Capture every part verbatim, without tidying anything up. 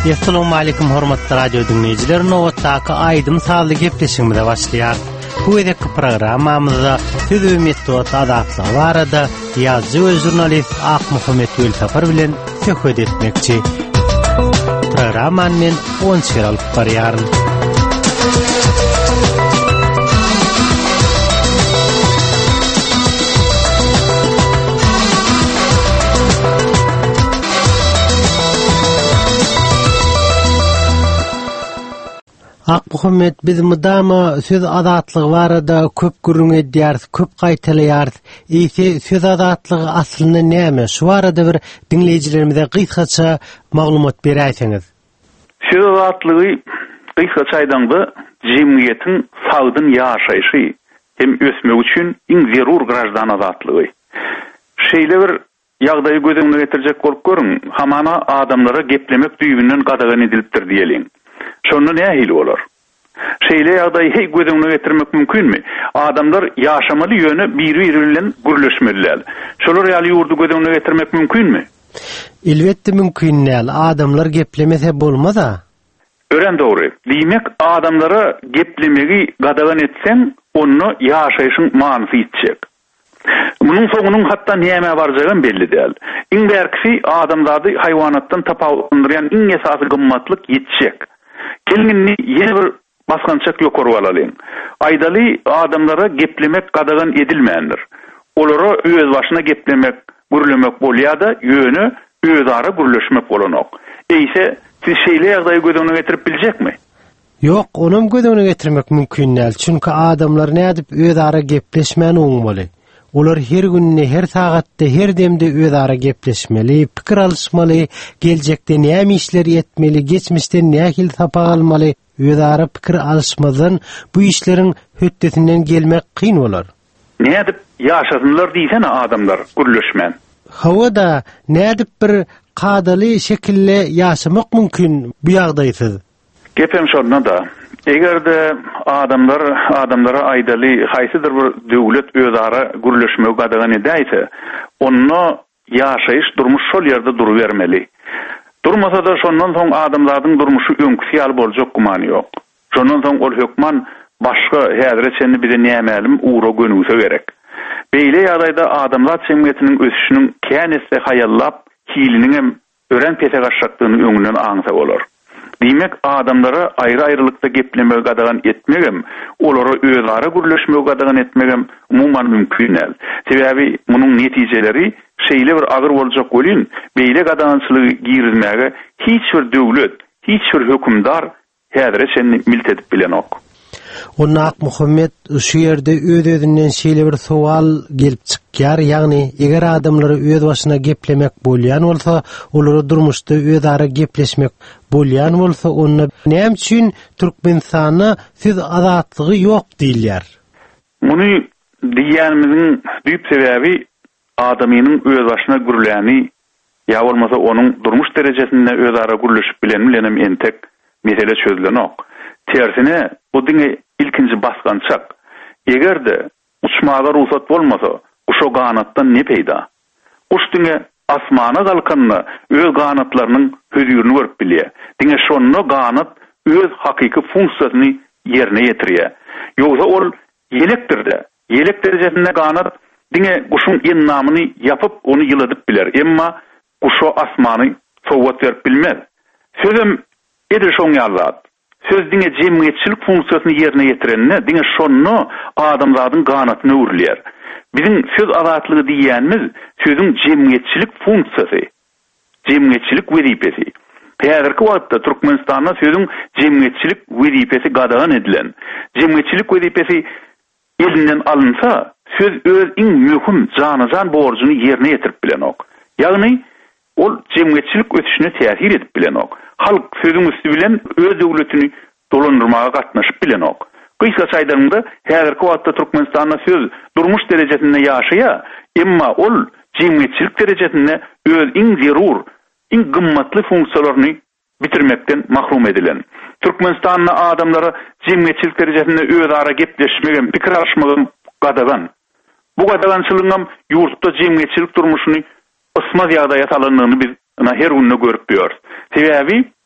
Assalamu alaykum hormatly radio dinleyijiler. Nowatdaky aýdym sazly gepleşigimize başlaýar. Bu edeki programmamyzda söz we metod adatly barada ýazgy we jurnalist Ak Muhammed Gülsafar bilen söhbet etmekçi. Programman men on şeral barýaryn. Ak Muhammed, biz mudama söz adatlygy barada köp gürrüň edýäris, köp gaýtaýarys. Ýa-da söz adatlygy aslyny näme? Şu barada bir dinleyijilerimize gysgaça maglumat berýärsiňiz. Söz adatlygy gysgaça aýdanda jemgyýetiň sagdyn ýaşaýşy hem ösmek üçin iň zerur grajdan adatlygy. Şeýle bir ýagdaýy gözeňe getirjek bolup görüň, hamana adamlara geplemek düýbünden gadagan edilipdir diýelim. Şonu nähil bolar? Şeýle ýagdaýy hey gözeňe getirmek mümkinmi? Adamlar ýaşamaly ýöne biri-biri bilen gürleşmeliler. Şolar ýaly ýurdu gözeňe getirmek mümkinmi? Elbetde mümkin näl. Adamlar geplemese bolmaz-a? Ören dogry. Diýmek, adamlara geplemegi gadagan etseň, onu ýaşaýyşyň manysy ýitjek. Bunun soňunyň hatda näme barjagyny belli däl. Iň berkisi adamlary haýwanatdan tapawundyrýan iň esasy gymmatlyk ýetjek. Kelginni ýene bir basgançak ýokury alalyň. Aýdaly adamlara geplemek gadagan edilmeýändir. Olara öz başyna geplemek, gürlemek bolýar-da, ýöne özara gürleşmek bolanok. Eýse, siz şeýle ýagdaýy gözeňe getirip biljekmi? Ýok, onam gözeňe getirmek mümkin näl. Çünki adamlar nädip özara gepleşmän oňmaly. Olar her günni, her sagatda, her demde özara gepleşmeli, pikir alışmaly, geljekde näme işler etmeli, geçmişde nähil tapa almaly, özara pikir alışmadan bu işlerin höttesinden gelmek kyn bolar. Nädip ýaşasynlar diýsen adamlar gürleşmän. Hawada nädip bir kadaly şekilde ýaşamak mümkin bu ýagdaýsy. Gepem şonda da egerde adamlar adamlara aýdaly haýsydyr bir döwlet özara gürleşmek gadagan edýse, onu ýaşaýyş durmuş şol ýerde durup bermeli. Durmasa da şondan soň adamlaryň durmuşy öňküsi ýaly boljak gumany ýok. Şondan soň ol hökman başga häzir seni bize nämelim uğra gönüse gerek. Beýle ýagdaýda adamlar cemgyýetiniň ösüşiniň känesi haýallap, hiliniň hem ören petegaşaklygyny öňünden aňsa bolar. Diýmek, adamlara aýry-aýrylykda geplemek gadagan etmegem, olara özara gürleşmek gadagan etmegem umumyň mümkin näl. Sebäbi munyň netijeleri şeýle bir agyr boljak bolýan, beýle gadagançylygy girizmäge hiç bir döwlet, hiç bir hökümdar häzir seni milt edip bilenok. Onna Ak Muhammed şu ýerde öz-özünden şeýle bir sowal gelip çykýar, ýagny eger adamlara öz başyna geplemek bolýan bolsa, olary durmuşda özara gepleşmek bolýan bolsa, onda näme üçin Türkmenistana söz adatlygy ýok diýilýär? Muny diýýänimiziň düýp sebäbi adamynyň öz başyna gürläni, ýa bolmasa onuň durmuş derejesinde özara gürleşip bilenmenem entek mesele çözülenok. Tersine, bu diňe ilkinji basgançak. Egerde uçmaga ruhsat bolmasa, uşo ganatdan ne peýda? Uç diňe asmana galkanyny, öz ganatlarynyň hödürini görüp bilýär. Diňe şonu ganat öz hakyky funksiýasyny ýerine ýetirýär. Ýogsa ol ýelekdirde. Ýelek derejesinde ganat diňe guşun ennamyny ýapyp onu ýyladyp biler. Emma guşo asmany sowat berip bilmez. Sözüm edir şoň ýazat. Söz diňe jemgyýetçilik funksiýasyny ýerine ýetirenine diňe şonu adamlaryň ganatyna urulýar. Bizim söz adatlygy diýýänimiz sözüň jemgyýetçilik funksiýasy, jemgyýetçilik wezipesi. Häzirki wagtda Türkmenistanda sözüň jemgyýetçilik wezipesi gadagan edilen. Jemgyýetçilik wezipesi elinden alınsa, söz öz iň möhüm janyjan borjuny ýerine ýetirip bilenok. Ýagny ol jemgyýetçilik ötüşine täsir edip bilenok. Halk sözüň üstü bilen öz döwletini dolandyrmaga gatnaşyp bilenok. Gysgaça aýdanda häzirki wagtda Türkmenistanda söz durmuş derejesinde ýaşaýar, emma ol jemgyýetçilik derejesinde öz iň zerur, iň gymmatly funksiýalaryny bitirmekden mahrum edilen. Türkmenistanda adamlara jemgyýetçilik derejesinde özara gepleşmegen, pikir alışmagan gadagan. Bu gadagançylygyň ýurtda jemgyýetçilik durmuşyny ysmaz ýagdaýa salanlygyny biz her günde görüp ýörüz. Sebäbi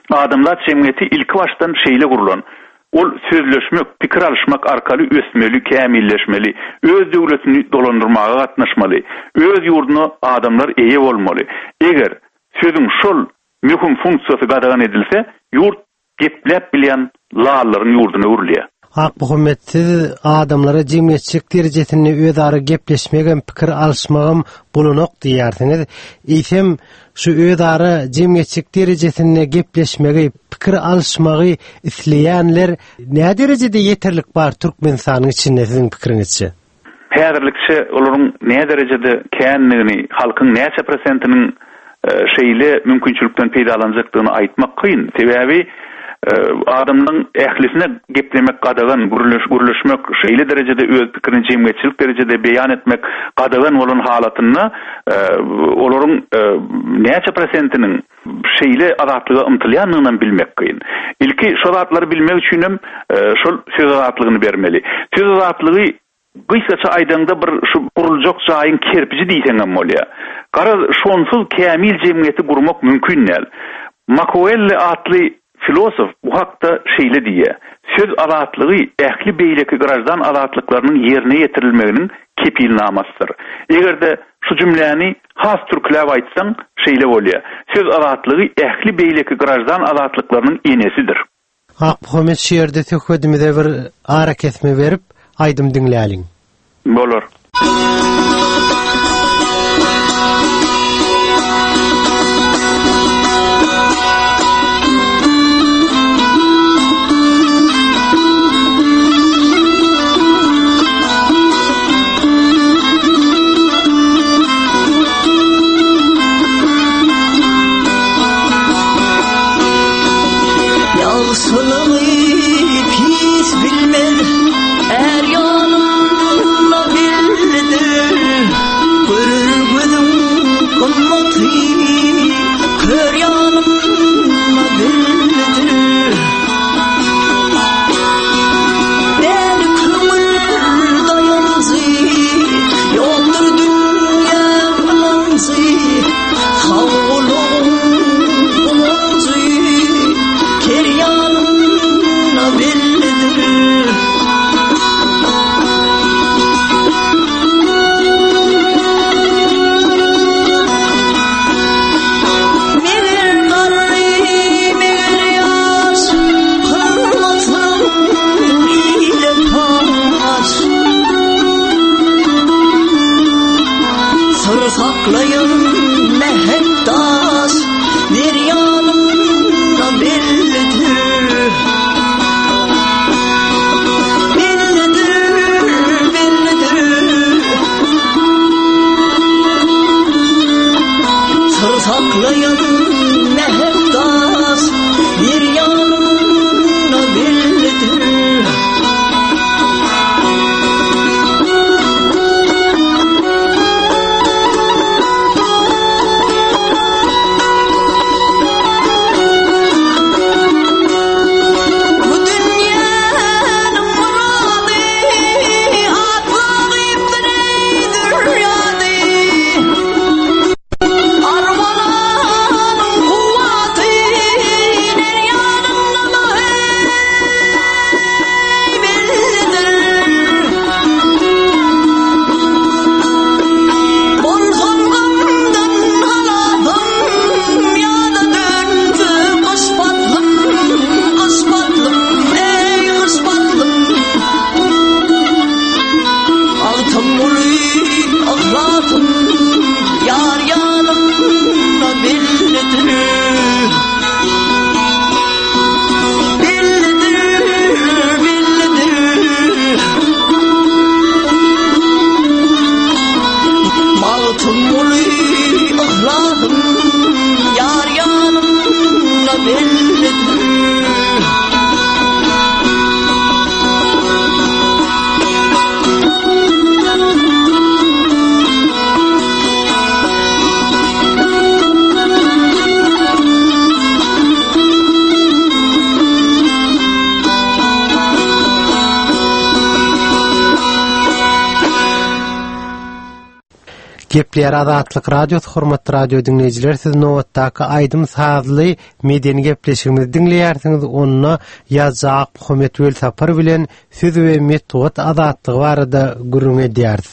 adamlar cemiyeti ilk baştan şeýle gurulan. Ol sözleşmek, pikir alışmak arkaly ösmeli, kämilleşmeli, öz döwletini dolandyrmaga gatnaşmaly, öz ýurduny adamlar eýe bolmaly. Eger sözüň şol mühim funksiyasy gadagan edilse, ýurt gepläp bilen lalaryň ýurduny urlýar. Hak hökümetsiz adamlara jemgyýetçilik derejesinde özara gepleşmegen pikir alışmagym bulunok diýersiňiz. Eýsem şu özara jemgyýetçilik derejesinde gepleşmegi, pikir alışmagy isleýänler näme derejede ýeterlik bar Türkmenistanyň içinde siziň pikiriňizçe? Häzirlikçe olaryň näme derejede känligini, halkyň näçe prosentiniň şeýle mümkinçilikden peýdalanjakdygyny aýtmak kyn. Sebebi adamның ählisine geplemek gadagan, guruluş guruluşmak şeýle derejede öz pikirini jemgyýetçilik derejede beýan etmek gadagan bolan halatyny olaryň näçe prosentiniň şeýle azatlyga ymtylýanlygyny bilmek kyn. Ilki şol azatlary bilmek üçin hem şol söz azatlygyny bermeli. Söz azatlygy gysgaça aýdanda bir şu guruljak jaýyň kerpiçi diýseňem bolýar. Gara şonsuz kämil jemgyýeti gurmak mümkin näl. Machiavelli atly filosof bu hakda şeýle diýär. Söz azatlygy ähli beýleki grajdan azatlyklarynyň ýerine ýetirilmeginiň kepilnamasydyr. Egerde şu jümläni has türkläp aýtsaň şeýle bolýar. Söz azatlygy ähli beýleki grajdan azatlyklarynyň enesidir. Hak hökümet şeýerde töhfedimize bir ara kesme berip aýdym diňläliň. Bolar. Gepler Azatlyk radiosu hormatly radio dinleyijiler, siz nowatdaky Aýdym Sazly medeni gepleşigimizi dinleýärsiňiz. Onda ýazak Muhammed Wel Sapar bilen söz we metod azatlygy barada gurrun edýärsiz.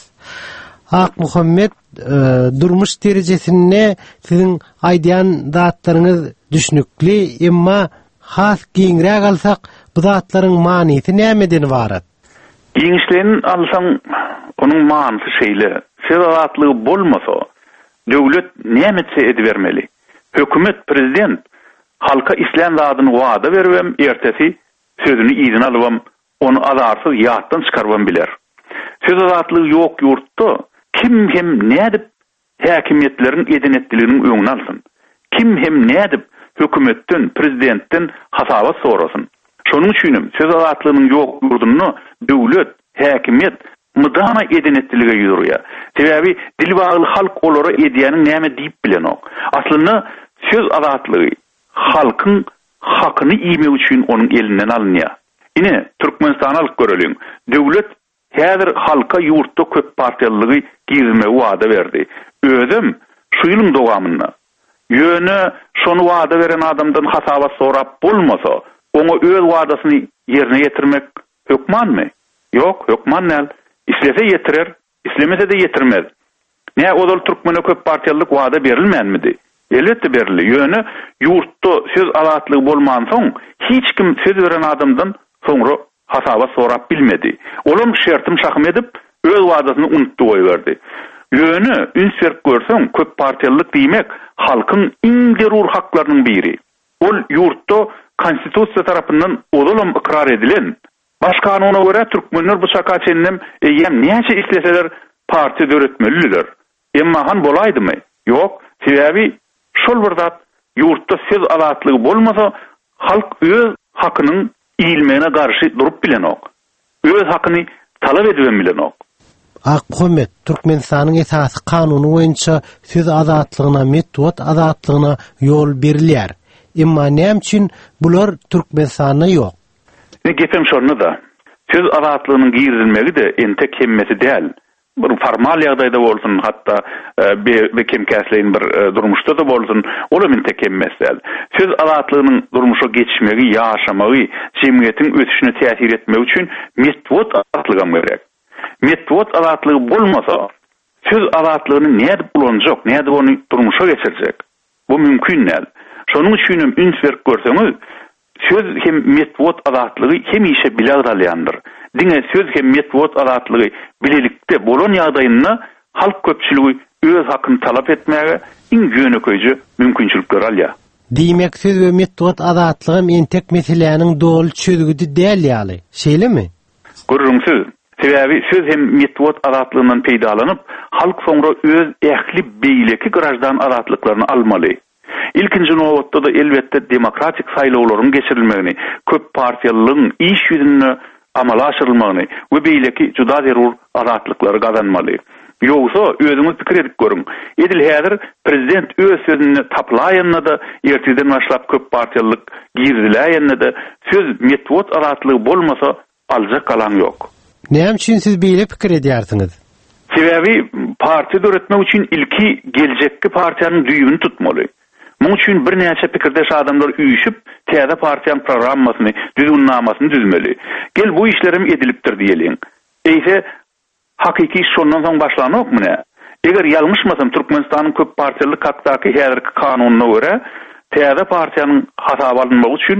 Ak Muhammed, e, durmuş derejesinde sizin aýdýan zatlaryňyz düşnükli, emma has giňrä galsak, bu zatlaryň manysy nämeden barat? Giňişlerini alsaň, onuň manysy şeýle. Şeýle bolmasa, döwlet nämetse edibermeli? Hökümet, prezident halka islam zadyny wada beribem, ertesi sözüni ýygyň alybam, onu azarsyz ýatdan çykaribam biler. Söz azatlygy ýok ýurtda kim hem nädip häkimetlerin edenetliginiň öňüne alsyn? Kim hem nädip hökümetden, prezidentden hasaba sorasyn? Şonuň üçin söz azatlygynyň ýok ýurduny döwlet, häkimet mydana edenetlige ýürýär. Sebäbi dil bagly halk olara edýäniň näme diýip bilenok. Aslynda söz azatlygy halkyň hakyny iýmek üçin onuň elinden alınýar. Ine Türkmenistan alyp göreliň. Döwlet häzir halka ýurtda köp partiýalygy girme wada berdi. Özüm şu ýylyň dowamynda ýöne şonu wada beren adamdan hasaba sorap bolmasa, oňa öz wadasyny ýerine ýetirmek hökmanmy? Ýok, hökman näl. İslese yetirer, islemese de yetirmez. Ne odal Türkmene köp partiýalyk wada berilmänmidi? Elbetde berildi. Ýöne ýurtda söz azatlygy bolman soň hiç kim söz beren adamdan soňra hasaba sorap bilmedi. Olam şertim şahym edip öz wadasyny unutdy goýberdi. Ýöne üns berip görseň köp partiýalyk diýmek halkyň iň derur haklarynyň biri. Ol ýurtda konstitusiýa tarapyndan odalam ikrar edilen başka kanuna göre Türkmenler bu şaka çennem eýem näçe isleseler parti döretmeliler. Emma han bolaydymy? Ýok, sebäbi şol bir zat ýurtda söz azatlygy bolmasa, halk öz hakynyň iýilmegine garşy durup bilenok. Öz hakyny talap edip bilenok. Ak Muhammed, Türkmenistanyň esasy kanuny boýunça söz azatlygyna, metod azatlygyna ýol berilýär. Emma näme üçin bular Türkmenistanda ýok? Ne gepem şonu da, söz azatlygynyň girilmegi de entek hemmesi däl. Bir formal ýagdaýda bolsun, hatda e, be kemkäsleýin bir e, durmuşda da bolsun, olam entek hemmesi däl. Söz azatlygynyň durmuşa geçmegi, ýaşamagy, jemgyýetiň ösüşine täsir etmek üçin metod azatlygy gerek. Metod azatlygy bolmasa, söz azatlygyny näde bulanjak, näde ony durmuşa geçirjek? Bu mümkin näl. Şonuň üçin üns berip görseňiz, söz hem metod azatlygy hemişe bilagdalyandyr. Diňe söz hem metod azatlygy bilelikde bolan ýagdaýynda halk köpçüligi öz hakyny talap etmäge iň ýöneköýji mümkinçilikler alýar. Diýmek söz we metod azatlygy entek meseleleriň dol çözgüdi däl ýaly. Şeýlemi? Görüňsiz, sebäbi söz hem metod azatlygyndan peýdalanyp, halk soňra öz ähli beýleki garajdan azatlyklaryny almaly. İlkinji nowatda da elbetde demokratik saýlawlaryň geçirilmegini, köp partiýalylygyň iş ýüzüne amala aşyrylmagyny we beýleki juda zerur azatlyklary gazanmaly. Ýogsa özüňiz pikir edip görüň. Edil häzir prezident öz sözüni taplaýanna da erteden başlap köp partiýalyk girdiläýänne de söz metod azatlygy bolmasa aljak kalan ýok. Näme üçin siz beýle pikir edýärsiňiz? Sebäbi parti döretmek üçin ilki geljekki partiýanyň düýbüni tutmaly. Muň üçin bir näçe pikirdeş adamlar üýüşip, täze partiýanyň programmasyny, düzgünlamasyny düzmeli. Gel bu işlerim edilipdir diýeliň. Eýse hakyky şondan soň başlanokmy ne? Eger ýalňyşmasam Türkmenistanyň köp partiýalyk hakdaky häzirki kanunyna görä, täze partiýanyň hasaba alınmagy üçin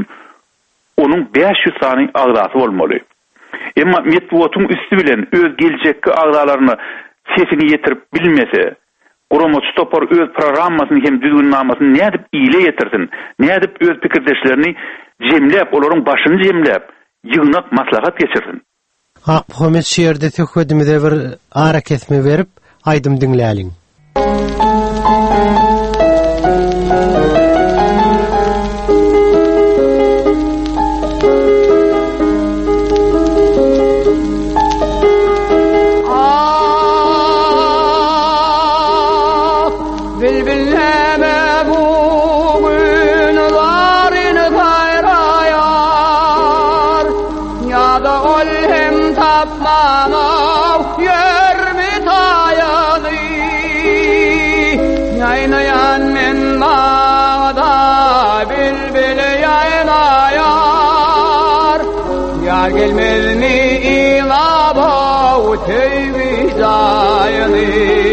onuň beş ýüz sany agdasy bolmaly. Emma metodun üstü bilen öz geljekki agdalaryny sesini ýetirip bilmese, Guramaçy topar öz programmasyny hem düzgünlamasyny nädip ýyle ýetirsin, nädip öz pikirdeşlerini jemläp, olaryň başyny jemläp, ýygnak maslahat geçirsin. Ak Muhammed şeýerde töködümide bir ara kesme berip, aýdym dinläliň. Tapmana yer mi tayanı vicayını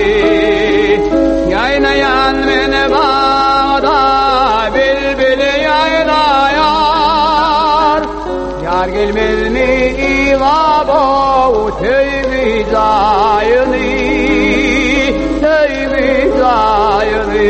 yaynayan meni bağda bilbili yaylayar yar gelmez mi ivabo tey vicayını tey vicayını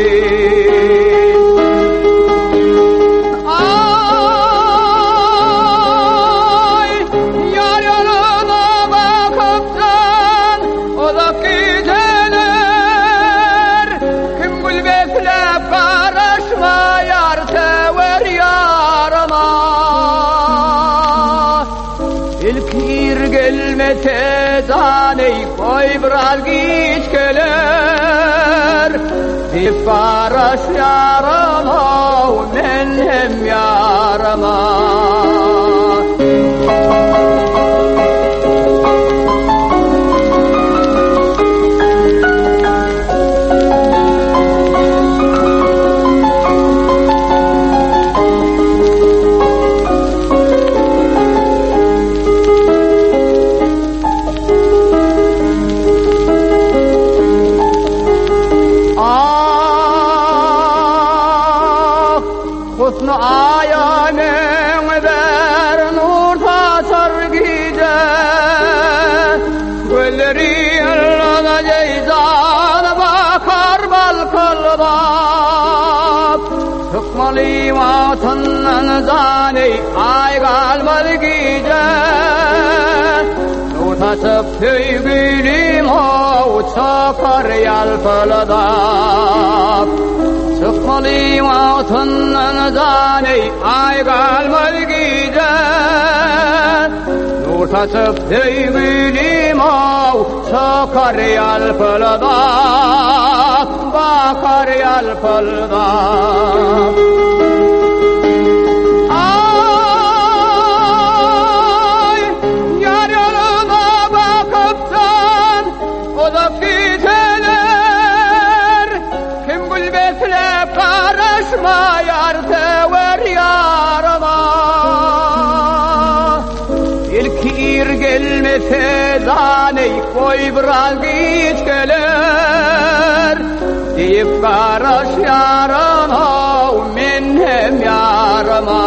Tezaney koy biraz geç gelir Dip baraş yarama men hem yarama Vatından zani ay galmalı gece Utasıp tüygülüm o çakar yalpılıda Sıkmalı vatından zani ay galmalı gece Utasıp tüygülüm o çakar yalpılıda Bakar yalpılıda Yar sever yarama İlkir gelmese zaney koy biraz geç gelir Deyip karaş yarama men hem yarama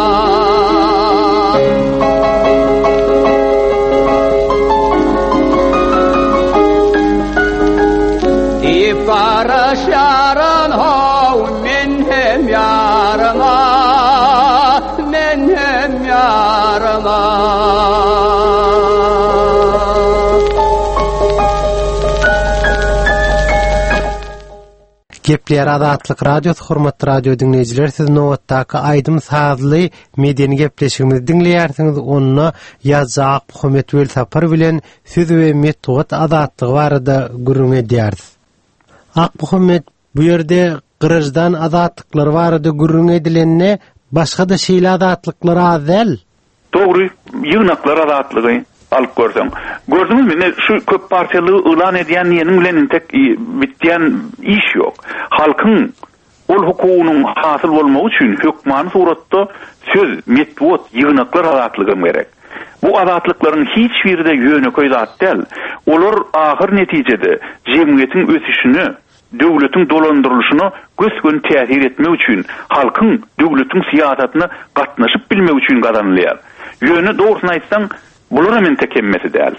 Deyip karaş yarama men hem yarama men hem yarama Gepler Adatlyk radio hormatly radio dinleyijiler siz nowatdaky aýdym sazly medeni gepleşigimizi dinleýärsiňiz onunla ýazak Muhammed Wel Sapar bilen söz we metod adatlygy barada gurrun edýärsiz. Ak Muhammed bu ýerde gyrajdan adatlyklary barada gurrun edilenne başga da şeýle adatlyklar azel. Dogry, ýygnaklar adatlygy alyp görsem. Gördüňizmi, ne şu köp partiýaly ulan edýän ýenin bilen tek bitýän iş ýok. Halkyň ol hukugynyň hasyl bolmagy üçin hökmany suratda söz, metod, ýygnaklar adatlygy gerek. Bu adatlyklaryň hiç birinde ýöneköý zat däl. Olar ahyr netijede jemgyýetiň ösüşini, döwletiň dolandyrylşyny gösgön täsir etmek üçin, halkyň döwletiň siýasatyna gatnaşyp bilmek üçin gazanylýar. Ýöne dogrusyny aýtsaň, bular hemen tekemmesi däl.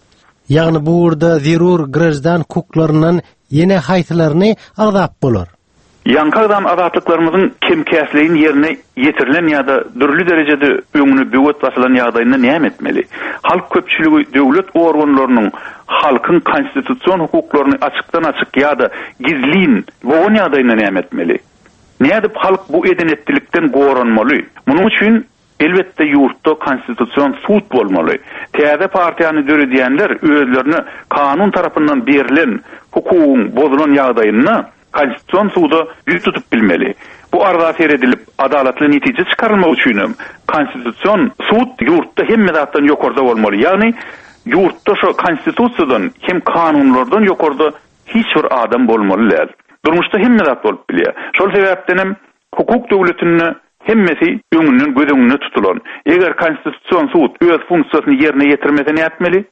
Ýagny bu urda zerur grajdan hukuklarynyň ýene haýsylaryny agdap bolar. Ýankardan adatlyklarynyň kemkäsligini ýerine ýetirilen ýa-da dürli derejede öňüne böwet basylan ýagdaýynda näme etmeli? Halk köpçüligi döwlet organlarynyň halkyň konstitusiýon hukuklaryny açykdan açyk ýa-da gizlin boğun ýagdaýynda näme etmeli? Näde halk bu edenetlikden goranmaly? Munyň üçin elbette yurtda konstitusiýon sud bolmaly. Täze partiýany döredýänler özlerini kanun tarapyndan berilen hukugyň bozulan ýagdaýyna konstitusiýon suda ýüz tutup bilmeli. Bu arada seredilip adalatly netije çykarylmak üçin konstitusiýon sud yurtda hemme zatdan ýokarda bolmaly. Ýagny yurtda şu konstitusiýadan hem kanunlardan ýokarda hiç bir adam bolmaly. Durmuşda hemme zat bolup bilýär. Şol sebäpden hem hukuk döwletini hemmesi öňünden gözüňünde tutulan. Eger konstitusiýon sud öz funksiýasyny ýerine ýetirmese näme etmeli?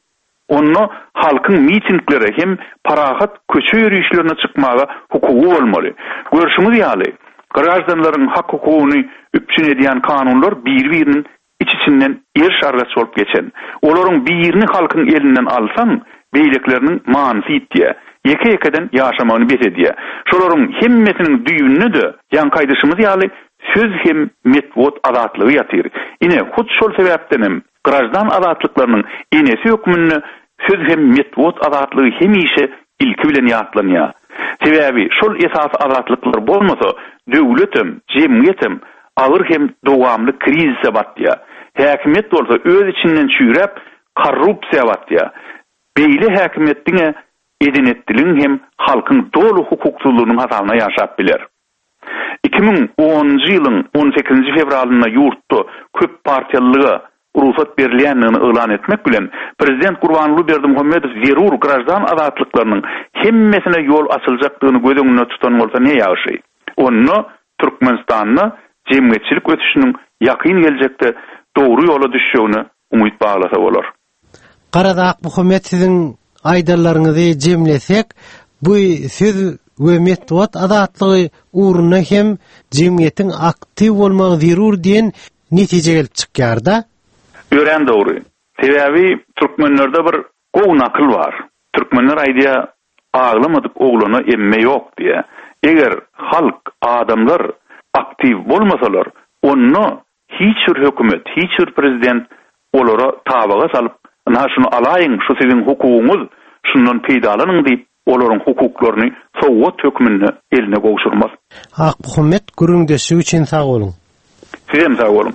Onu halkın mitingleri hem parahat köçe yürüyüşlerine çıkmaga hukuku bolmaly. Görüşüňiz ýaly, garażdanlaryň hak hukugyny üpçün edýän kanunlar bir-birinin iç-içinden er şargat bolup geçen. Olaryň birini halkyň elinden alsaň, beýlekleriniň manysy itdiýe, ýeke-ýekeden ýaşamagyny betediýe. Şolaryň hemmesiniň düýününe de ýankaýdyşymyz ýaly söz hem metbut azatlygy ýatyr. Ine hut şol sebäpdenim garażdan azatlyklarynyň enesi hökmünde söz hem metbut azatlygy hemişe ilki bilen ýatlanýar. Sebäbi şol esas azatlyklar bolmasa, döwletim, jemgyýetim agyr hem dowamly krizise batýar. Häkimet bolsa öz içinden çüýräp korrupsiýa batýar. Beýle häkimetdiňe edinetdiliň hem halkyň dolu hukuksuzlygynyň hasabyna ýaşap biler. iki ming onunji ýylyň on sekizinji fevralyna ýurtda köp partiýalylyga ruhsat berilýändigini elan etmek bilen Prezident Gurbanly Berdimuhammedow zerur garażdan azatlyklarynyň hemmesine ýol açyljakdygyny göz öňünde tutan bolsa ne ýaşy? Onu Türkmenistanyň jemgyýetçilik ötüşiniň ýakyn geljekde dogry ýola düşýägine umyt baglasa bolar. Qaradaq Muhammed siziň aýdarlaryňyzy jemlesek, bu söz we metbut azatlygy uğruna hem jemgyýetiň aktiv bolmagy zerur diýen netije gelip çykýar-da. Ören dogry. Sebäbi türkmenlerde bir gowy nakıl bar. Türkmenler aýdýar, aglamadyk oglany emme ýok diýe. Eger halk, adamlar aktiv bolmasalar, onu hiç bir hökümet, hiç bir prezident olara tabaga salyp, "Na şunu alaýyň, şu siziň hukugyňyz, şundan peýdalanyň" diýip olaryň hukuklaryny sowat hökmünde eline gowşurmaz. Ak Muhammed gürüňdeşi üçin sag bolun. Sizem sag bolun.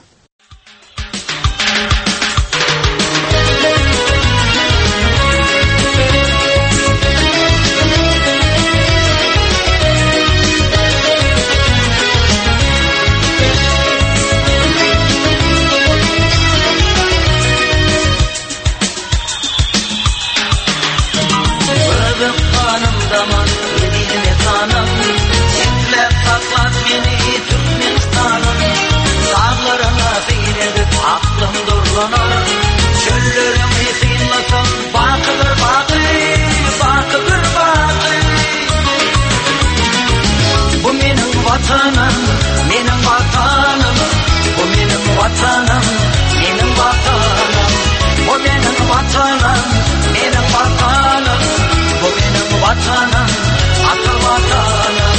Vatanım, benim vatanım, bu benim vatanım, benim vatanım, bu benim vatanım, benim vatanım, bu benim vatanım, ata vatanım.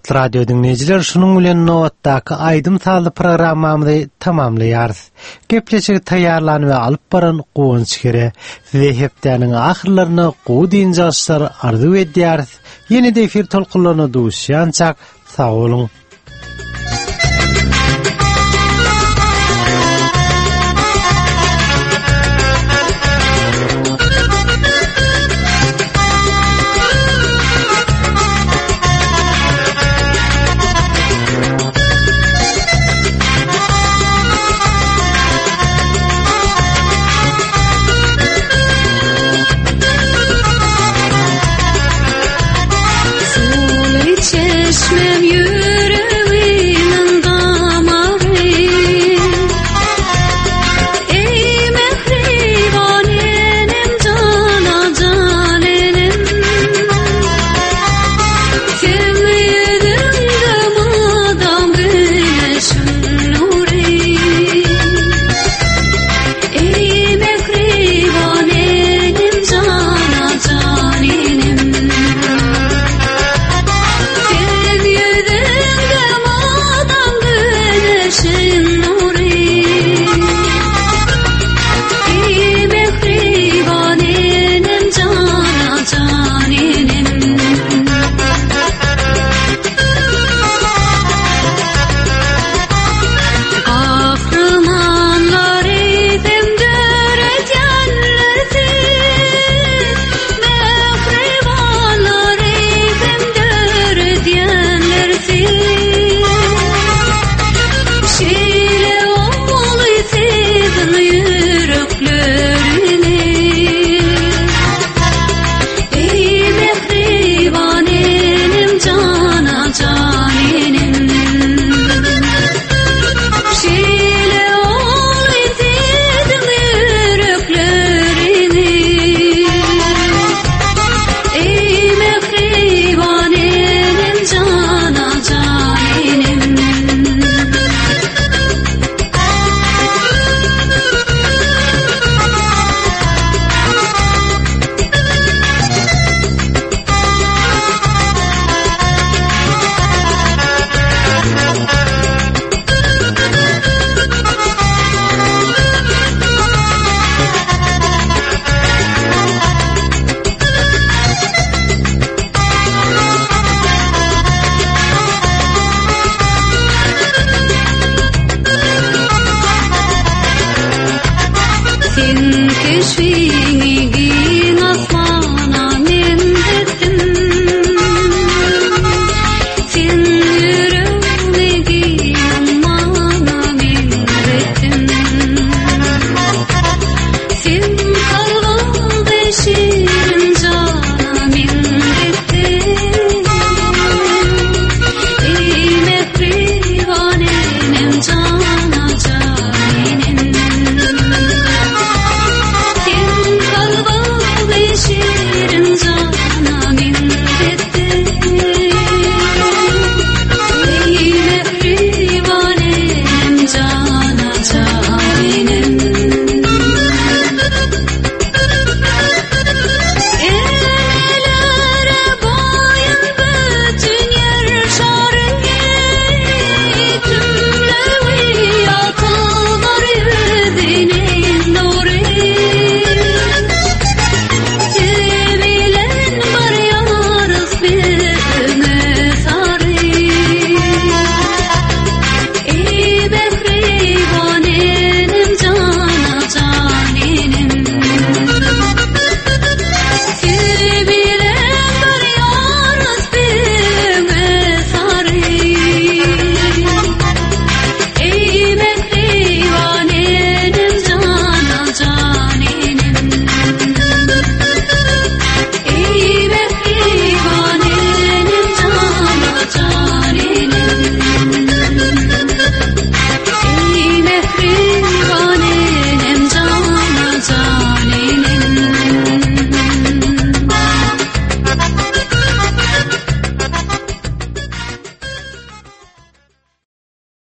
Hormatly radio dinleyijiler, şunun bilen Nowatdaky aýdym taly programmamyzy tamamlaýarys. Gepleşigi taýýarlanyp we alyp baran Gowunç Kere. Size hepdeniň ahyrlaryna gowy dinjaslar arzu edýäris. Ýene-de efir tolkunlaryna duşýançak sag bolun.